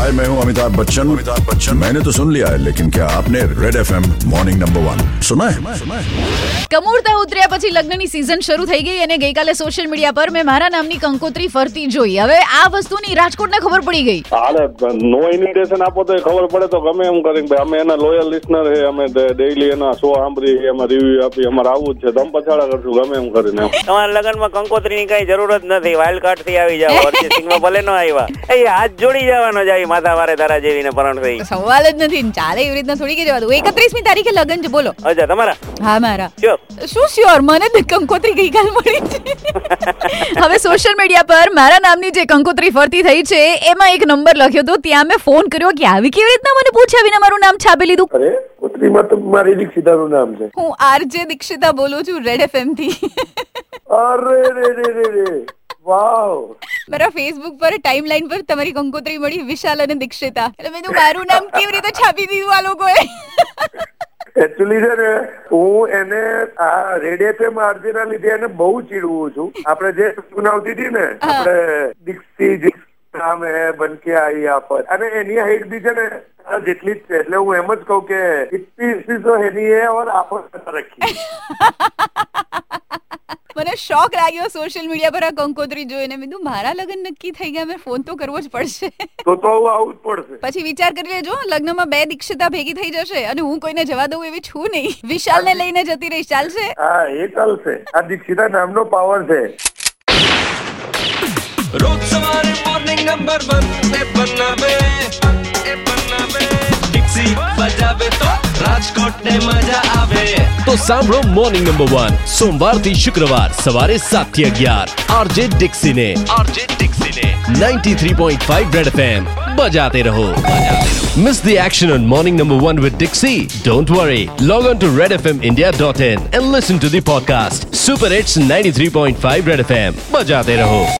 हाय, मैं हूँ अमिताभ बच्चन। मैंने तो सुन लिया है, लेकिन क्या आपने रेड FM मॉर्निंग नंबर 1 सुना है? કમૂરતા ઉતર્યા પછી લગ્નની સીઝન શરૂ થઈ ગઈ અને ગઈકાલે સોશિયલ મીડિયા પર મેં મારા નામની કંકોત્રી ફરતી જોઈ. હવે આ વસ્તુની રાજકોટને ખબર પડી ગઈ. હાલે નો ઇન્વિટેશન આપો તો ખબર પડે તો ગમે એમ કરીને ભાઈ અમે એના લોયલ લિસનર છે, અમે ડેઈલી એના શો સાંભળી, એમાં રિવ્યુ આપી, અમારે આવું જ છે, તમે પછાડા કરશું ગમે એમ કરીને. તમારા લગ્નમાં કંકોત્રીની કઈ જરૂર જ નથી, વાઇલ્ડ કાર્ડ થી આવી જાવ. અરિજીત સિંહમાં ભલે નો આવ્યા, એ હાથ જોડી જવાનો જ આવી માથા વારે તારા જેવીને પરણ થઈ. સવાલ જ નથી, ચાલે એવી રીતના થોડી કે જવા દઉં. 31મી તારીખે લગ્ન છે, બોલો. અચ્છા, તમારા? હા, મારા. શ્યોર. શું શ્યોર? મને કંકોત્રી ગઈકાલ મળી છે. હવે સોશિયલ મીડિયા પર મારા નામની જે કંકોત્રી ફરતી થઈ છે એમાં એક નંબર લખ્યો હતો. ત્યાં મેં ફોન કર્યો કે આવી કેવી રીતના મને પૂછ્યા વિના મારું નામ છાપી લીધું. અરે કોત્રીમાં તો મારી દીક્ષિતાનું નામ છે. હું આરજે દીક્ષિતા બોલું છું, રેડ FM થી. અરે રે વાવ. મારા ફેસબુક પર ટાઈમલાઈન પર તમારી કંકોત્રી મળી, વિશાલ અને દીક્ષિતા. એટલે મેં મારું નામ કેવી રીતે છાપી દીધું આ લોકોએ. એકચ્યુઅલી છે ને, હું એને આ રેડ FM આરજે ના લીધે એને બહુ ચીડવું છું. આપણે જે સુનાવતી હતી ને, આપણે દીક્ષિત નામ હે બનકે આઈ આફત, અને એની હાઈટ બી છે ને જેટલી જ છે. એટલે હું એમ જ કહું કે ઇતની તો એની હે ઓર આફત રખી. મને શોક લાગ્યો સોશિયલ મીડિયા પર આ કંકોત્રી જોઈને. મેં કીધું મારા લગ્ન નક્કી થઈ ગયા, મેં ફોન તો કરવો જ પડશે. તો આવું જ પડશે. પછી વિચાર કરી લેજો, લગ્નમાં 2 દીક્ષિતા ભેગી થઈ જશે અને હું કોઈને જવા દઉં એવી છું નહીં. વિશાલને લઈને જતી રહીશ, ચાલશે? હા, એ ચાલશે. આ દીક્ષિતા નામનો પાવર છે. રોજ સવારે મોર્નિંગ નંબર 1 पे बनावे डिक्सी बजावे तो રાજકોટ ને મજા આવે. તો સાંભળો મોર્નિંગ નંબર 1 સોમવાર થી શુક્રવાર સવારે 7 થી 11 આરજે ડિક્સી ને 93.5 રેડ FM બજાતે રહો. Miss the action on morning number 1 with Dixie? Don't worry. Log on to redfmindia.in and listen to the podcast. Super Hits 93.5 Red FM. बजाते रहो.